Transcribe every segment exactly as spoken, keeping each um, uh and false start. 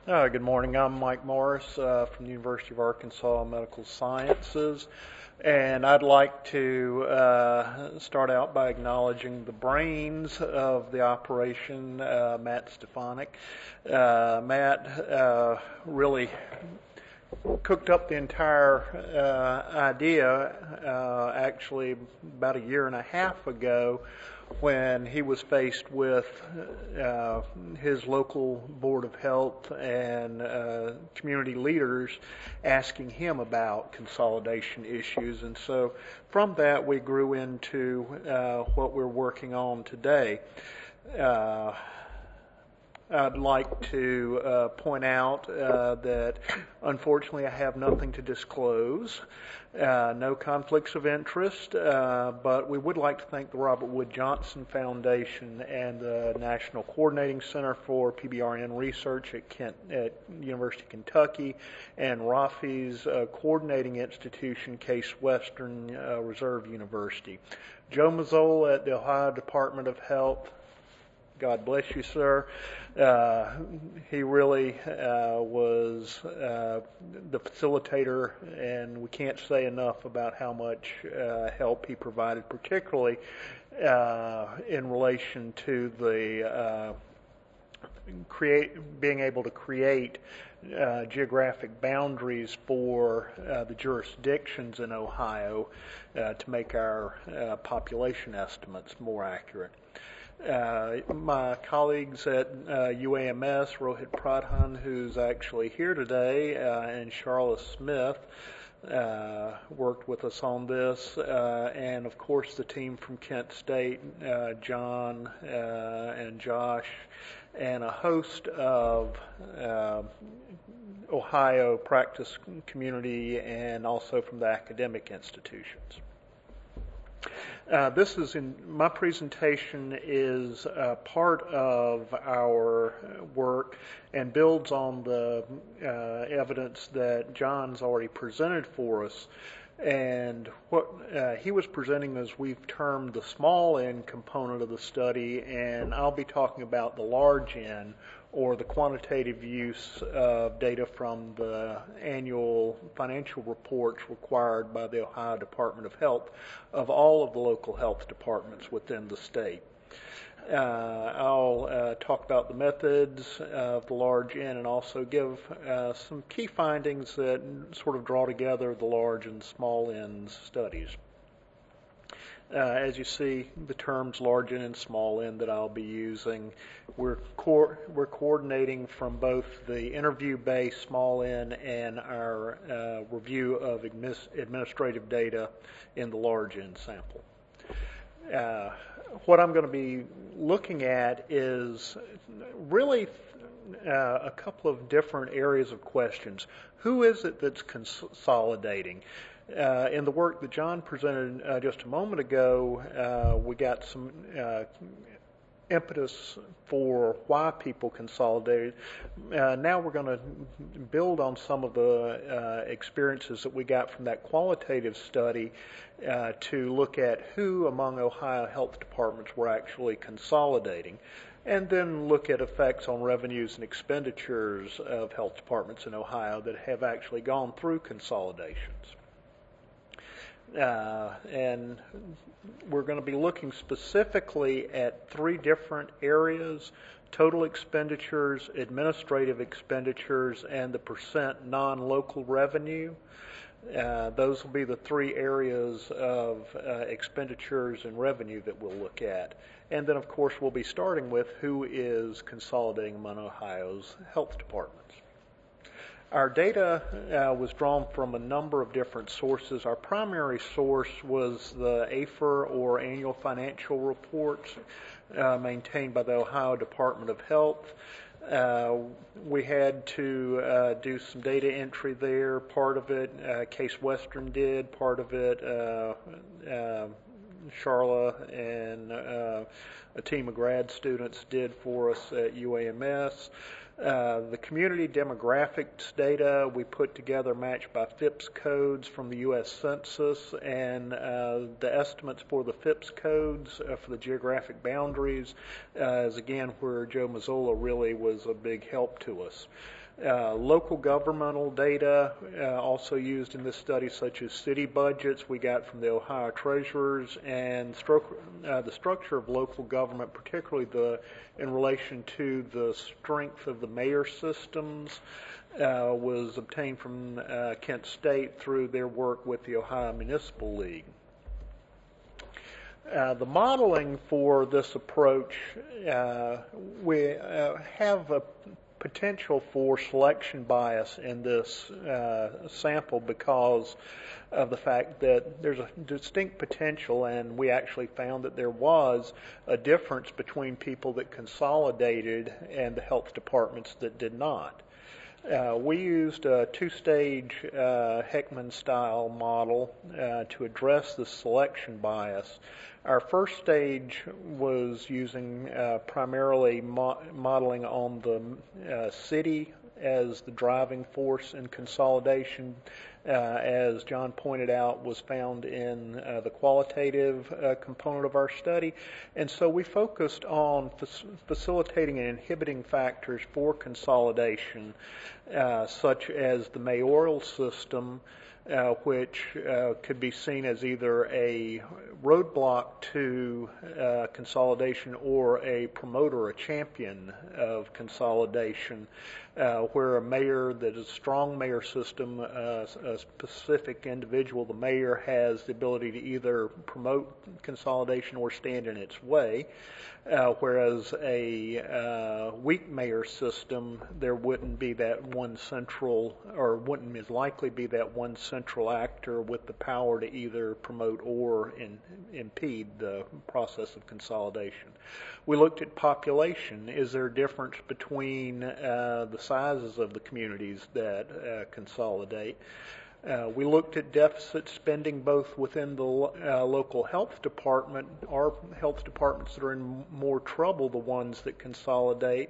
Uh, good morning. I'm Mike Morris uh, from the University of Arkansas Medical Sciences, and I'd like to uh, start out by acknowledging the brains of the operation, uh, Matt Stefanik. Uh, Matt uh, really cooked up the entire uh, idea uh, actually about a year and a half ago when he was faced with uh, his local board of health and uh, community leaders asking him about consolidation issues. And so from that we grew into uh, what we're working on today. Uh, I'd like to uh, point out uh, that unfortunately I have nothing to disclose, uh, no conflicts of interest, uh, but we would like to thank the Robert Wood Johnson Foundation and the National Coordinating Center for P B R N Research at, Kent, at University of Kentucky and Rafi's uh, coordinating institution, Case Western uh, Reserve University. Joe Mazzola at the Ohio Department of Health. God bless you, sir. Uh, he really uh, was uh, the facilitator, and we can't say enough about how much uh, help he provided, particularly uh, in relation to the uh, create being able to create uh, geographic boundaries for uh, the jurisdictions in Ohio uh, to make our uh, population estimates more accurate. Uh, my colleagues at uh, U A M S, Rohit Pradhan, who's actually here today, uh, and Charla Smith, uh, worked with us on this, uh, and of course the team from Kent State, uh, John uh, and Josh, and a host of uh, Ohio practice community and also from the academic institutions. Uh, this is in my presentation is uh, part of our work and builds on the uh, evidence that John's already presented for us. And what uh, he was presenting as we've termed the small N component of the study, and I'll be talking about the large N, or the quantitative use of data from the annual financial reports required by the Ohio Department of Health of all of the local health departments within the state. Uh, I'll uh, talk about the methods of the large N and also give uh, some key findings that sort of draw together the large and small N studies. Uh, as you see, the terms large N and small N that I'll be using, we're, co- we're coordinating from both the interview-based small N and our uh, review of admis- administrative data in the large N sample. Uh, what I'm going to be looking at is really uh, a couple of different areas of questions. Who is it that's consolidating? Uh, in the work that John presented uh, just a moment ago, uh, we got some uh, impetus for why people consolidated. Uh, now we're going to build on some of the uh, experiences that we got from that qualitative study uh, to look at who among Ohio health departments were actually consolidating, and then look at effects on revenues and expenditures of health departments in Ohio that have actually gone through consolidations. Uh, and we're going to be looking specifically at three different areas: total expenditures, administrative expenditures, and the percent non-local revenue. Uh, those will be the three areas of uh, expenditures and revenue that we'll look at. And then, of course, we'll be starting with who is consolidating among Ohio's health departments. Our data uh, was drawn from a number of different sources. Our primary source was the A F E R, or Annual Financial Reports, uh, maintained by the Ohio Department of Health. Uh, we had to uh, do some data entry there. Part of it, uh, Case Western did. Part of it, uh, uh, Charla and uh, a team of grad students did for us at U A M S. Uh, the community demographics data we put together matched by F I P S codes from the U S Census, and uh, the estimates for the F I P S codes uh, for the geographic boundaries uh, is again where Joe Mazzola really was a big help to us. Uh, local governmental data uh, also used in this study, such as city budgets, we got from the Ohio treasurers, and stru- uh, the structure of local government, particularly the in relation to the strength of the mayor systems, uh, was obtained from uh, Kent State through their work with the Ohio Municipal League. Uh, the modeling for this approach, uh, we uh, have a potential for selection bias in this uh, sample because of the fact that there's a distinct potential, and we actually found that there was a difference between people that consolidated and the health departments that did not. Uh, we used a two-stage uh, Heckman-style model uh, to address the selection bias. Our first stage was using uh, primarily mo- modeling on the uh, city as the driving force in consolidation, uh, as John pointed out, was found in uh, the qualitative uh, component of our study. And so we focused on f- facilitating and inhibiting factors for consolidation, uh, such as the mayoral system, Uh, which uh, could be seen as either a roadblock to uh, consolidation or a promoter, a champion of consolidation, uh, where a mayor that is a strong mayor system, uh, a specific individual, the mayor has the ability to either promote consolidation or stand in its way. Uh, whereas a uh, weak mayor system, there wouldn't be that one central, or wouldn't as likely be that one central actor with the power to either promote or in, impede the process of consolidation. We looked at population. Is there a difference between uh, the sizes of the communities that uh, consolidate? Uh, we looked at deficit spending both within the uh, local health department, our health departments that are in more trouble, the ones that consolidate,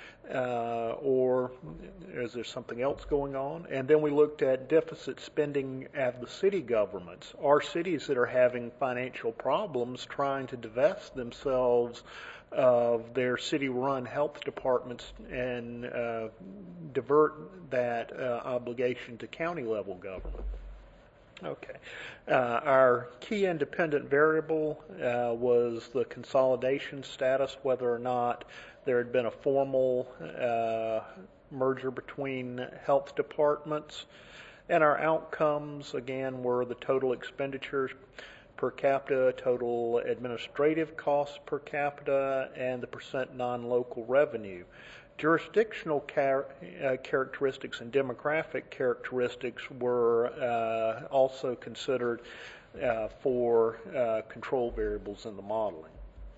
uh, or is there something else going on? And then we looked at deficit spending at the city governments. Are cities that are having financial problems trying to divest themselves of their city-run health departments and uh, divert that uh, obligation to county-level government? Okay. Uh, our key independent variable uh, was the consolidation status, whether or not there had been a formal uh, merger between health departments. And our outcomes, again, were the total expenditures per capita, total administrative costs per capita, and the percent non-local revenue. Jurisdictional char- uh, characteristics and demographic characteristics were uh, also considered uh, for uh, control variables in the modeling.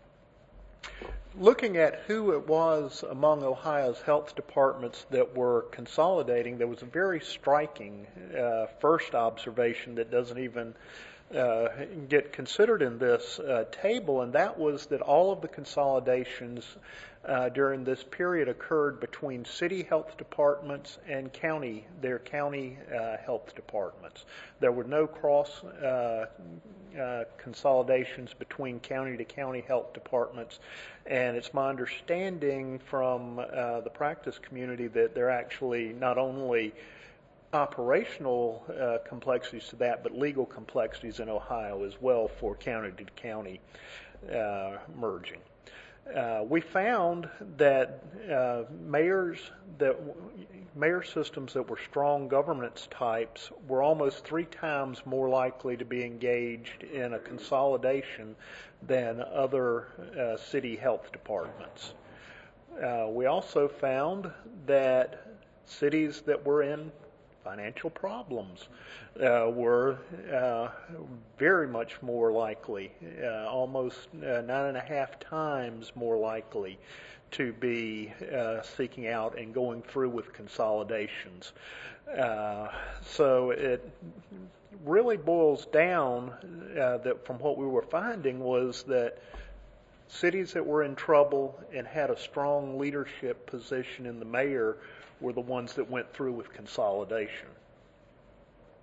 Looking at who it was among Ohio's health departments that were consolidating, there was a very striking uh, first observation that doesn't even uh, get considered in this uh, table, and that was that all of the consolidations uh, during this period occurred between city health departments and county, their county uh, health departments. There were no cross uh, uh, consolidations between county to county health departments, and it's my understanding from uh, the practice community that they're actually not only operational uh, complexities to that, but legal complexities in Ohio as well for county to county uh, merging. Uh, we found that uh, mayors that mayor systems that were strong governance types were almost three times more likely to be engaged in a consolidation than other uh, city health departments. Uh, we also found that cities that were in financial problems uh, were uh, very much more likely, uh, almost uh, nine and a half times more likely to be uh, seeking out and going through with consolidations. Uh, so it really boils down uh, that from what we were finding was that cities that were in trouble and had a strong leadership position in the mayor were the ones that went through with consolidation.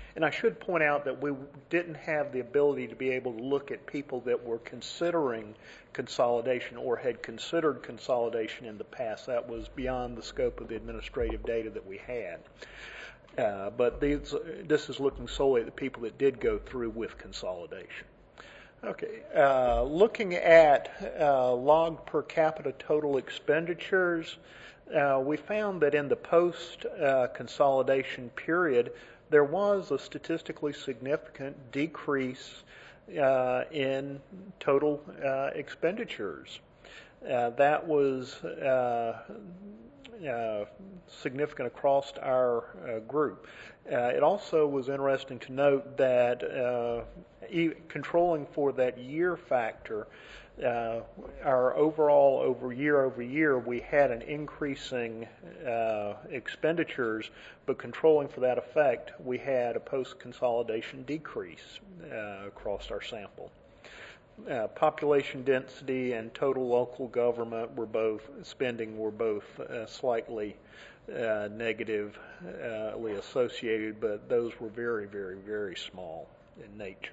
And I should point out that we didn't have the ability to be able to look at people that were considering consolidation or had considered consolidation in the past. That was beyond the scope of the administrative data that we had. Uh, but these, this is looking solely at the people that did go through with consolidation. Okay, uh, looking at uh, logged per capita total expenditures, uh, we found that in the post-consolidation uh, period, there was a statistically significant decrease uh, in total uh, expenditures. Uh, that was uh, uh, significant across our uh, group. Uh, it also was interesting to note that uh, e- controlling for that year factor, uh, our overall over year over year, we had an increasing uh, expenditures, but controlling for that effect, we had a post-consolidation decrease uh, across our sample. Uh, population density and total local government were both, spending were both uh, slightly uh, negatively associated, but those were very, very, very small in nature.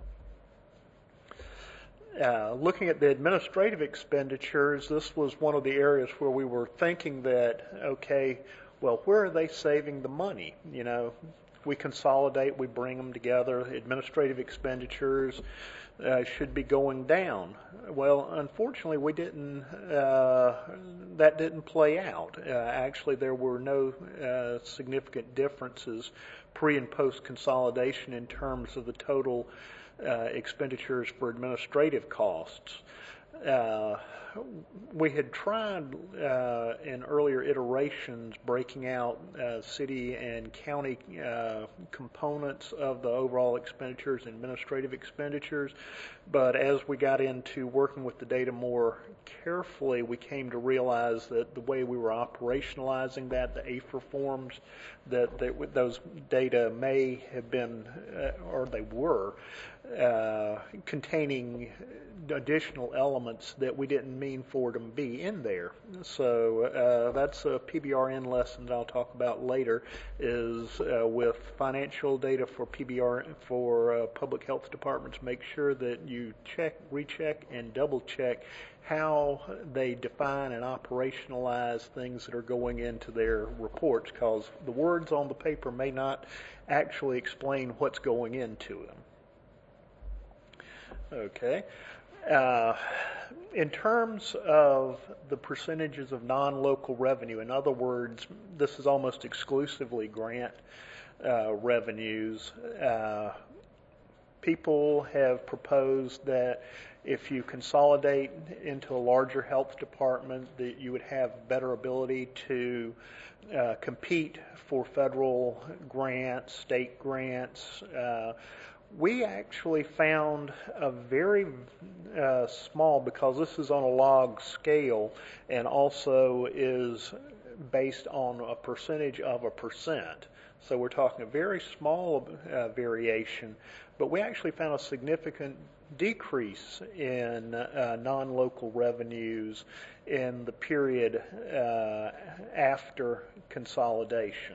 Uh, looking at the administrative expenditures, this was one of the areas where we were thinking that, okay, well, where are they saving the money? You know, we consolidate, we bring them together, administrative expenditures uh, should be going down. Well, unfortunately, we didn't, uh, that didn't play out. Uh, actually, there were no uh, significant differences pre and post consolidation in terms of the total uh, expenditures for administrative costs. Uh, we had tried uh, in earlier iterations breaking out uh, city and county uh, components of the overall expenditures and administrative expenditures, but as we got into working with the data more carefully, we came to realize that the way we were operationalizing that, the A F R forms, that, that those data may have been, uh, or they were, uh, containing additional elements that we didn't mean for them to be in there. So uh, that's a P B R N lesson that I'll talk about later, is uh, with financial data for P B R for uh, public health departments, make sure that you check, recheck, and double check how they define and operationalize things that are going into their reports, because the words on the paper may not actually explain what's going into them. Okay. Uh, in terms of the percentages of non-local revenue, in other words, this is almost exclusively grant uh, revenues. Uh, people have proposed that if you consolidate into a larger health department, that you would have better ability to uh, compete for federal grants, state grants. Uh, We actually found a very uh, small, because this is on a log scale and also is based on a percentage of a percent. So we're talking a very small uh, variation, but we actually found a significant decrease in uh, non-local revenues in the period uh, after consolidation.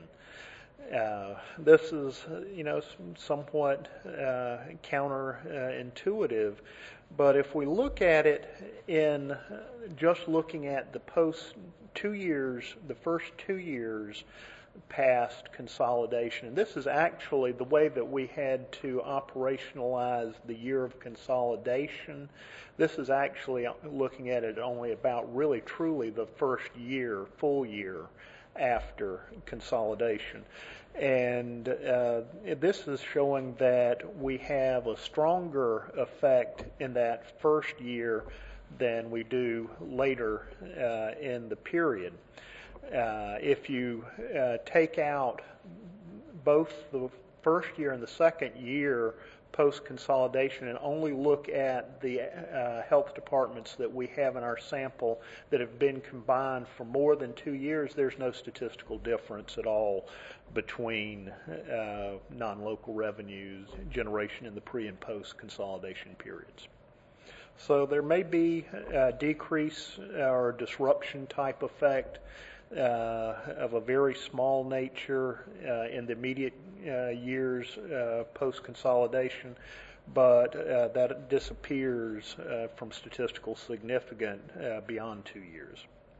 Uh, this is, you know, somewhat uh, counterintuitive, but if we look at it in just looking at the post two years, the first two years past consolidation, and this is actually the way that we had to operationalize the year of consolidation. This is actually looking at it only about really truly the first year, full year after consolidation. And uh, this is showing that we have a stronger effect in that first year than we do later uh, in the period. Uh, if you uh, take out both the first year and the second year post-consolidation and only look at the uh, health departments that we have in our sample that have been combined for more than two years, there's no statistical difference at all between uh, non-local revenues generation in the pre- and post-consolidation periods. So there may be a decrease or disruption type effect uh, of a very small nature uh, in the immediate uh, years uh, post-consolidation, but uh, that disappears uh, from statistical significance uh, beyond two years.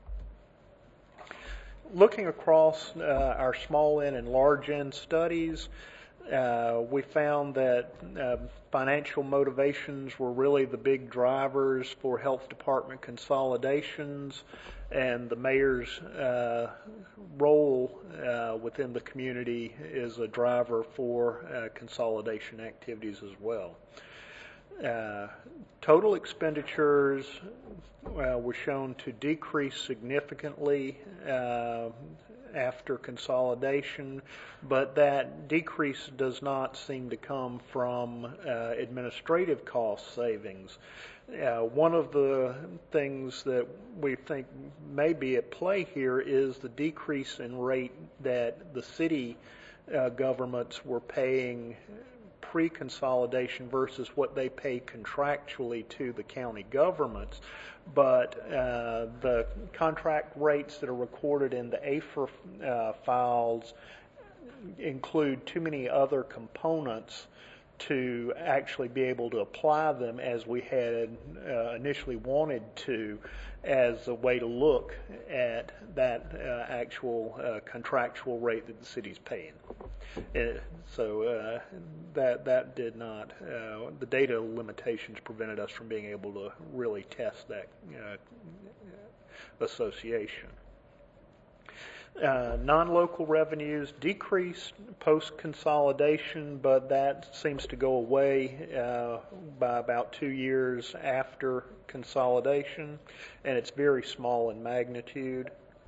Looking across uh, our small N and large N studies, uh, we found that uh, financial motivations were really the big drivers for health department consolidations, and the mayor's uh, role uh, within the community is a driver for uh, consolidation activities as well. Uh, total expenditures uh, were shown to decrease significantly uh, after consolidation, but that decrease does not seem to come from uh, administrative cost savings. Uh, one of the things that we think may be at play here is the decrease in rate that the city uh, governments were paying pre-consolidation versus what they pay contractually to the county governments. But uh, the contract rates that are recorded in the A F E R uh, files include too many other components to actually be able to apply them as we had uh, initially wanted to, as a way to look at that uh, actual uh, contractual rate that the city's paying. Uh, so uh, that that did not, uh, the data limitations prevented us from being able to really test that uh, association. Uh, non-local revenues decreased post-consolidation, but that seems to go away uh, by about two years after consolidation, and it's very small in magnitude.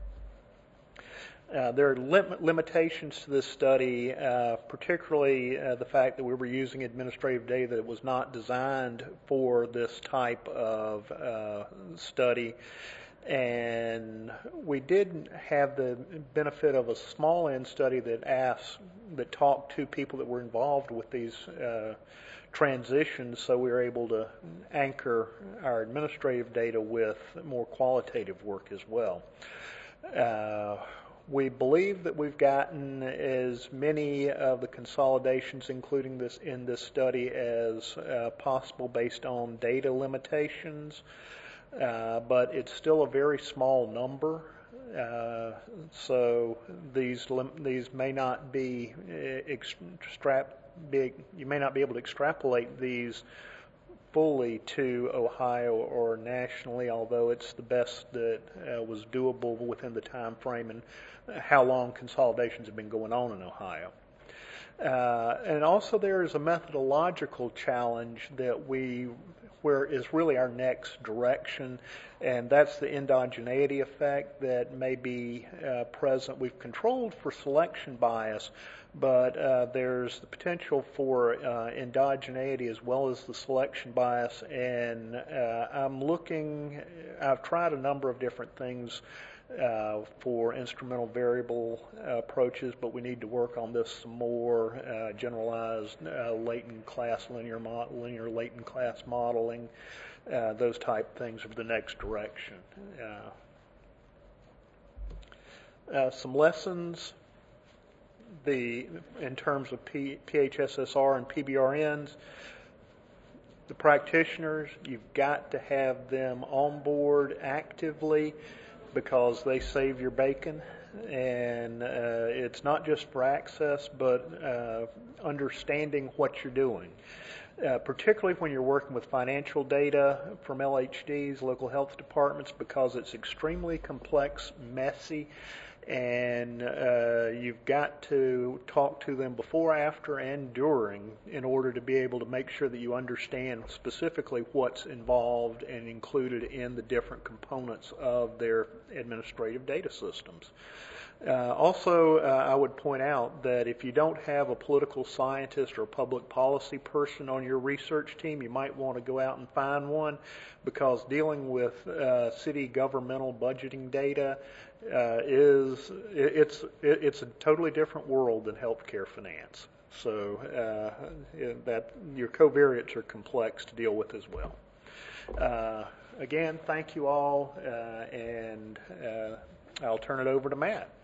Uh, there are lim- limitations to this study, uh, particularly uh, the fact that we were using administrative data that was not designed for this type of uh, study. And we did have the benefit of a small N study that asked, that talked to people that were involved with these uh, transitions, so we were able to anchor our administrative data with more qualitative work as well. Uh, we believe that we've gotten as many of the consolidations, including this in this study, as uh, possible based on data limitations. Uh, but it's still a very small number, uh, so these lim- these may not be extrap big. You may not be able to extrapolate these fully to Ohio or nationally, although it's the best that uh, was doable within the time frame and how long consolidations have been going on in Ohio. Uh, and also there is a methodological challenge that we, where is really our next direction, and that's the endogeneity effect that may be uh, present. We've controlled for selection bias, but uh, there's the potential for uh, endogeneity as well as the selection bias, and uh, I'm looking, I've tried a number of different things Uh, for instrumental variable uh, approaches, but we need to work on this some more. Uh, generalized uh, latent class linear mo- linear latent class modeling, uh, those type things are the next direction. Uh, uh, some lessons. The in terms of P, P H S S R and P B R Ns. The practitioners, you've got to have them on board actively, because they save your bacon, and uh, it's not just for access, but uh, understanding what you're doing, uh, particularly when you're working with financial data from L H Ds, local health departments, because it's extremely complex, messy, and uh, you've got to talk to them before, after, and during in order to be able to make sure that you understand specifically what's involved and included in the different components of their administrative data systems. Uh, also, uh, I would point out that if you don't have a political scientist or a public policy person on your research team, you might want to go out and find one, because dealing with uh, city governmental budgeting data uh, is it's it's a totally different world than healthcare finance. So uh, that your covariates are complex to deal with as well. Uh, again, thank you all, uh, and uh, I'll turn it over to Matt.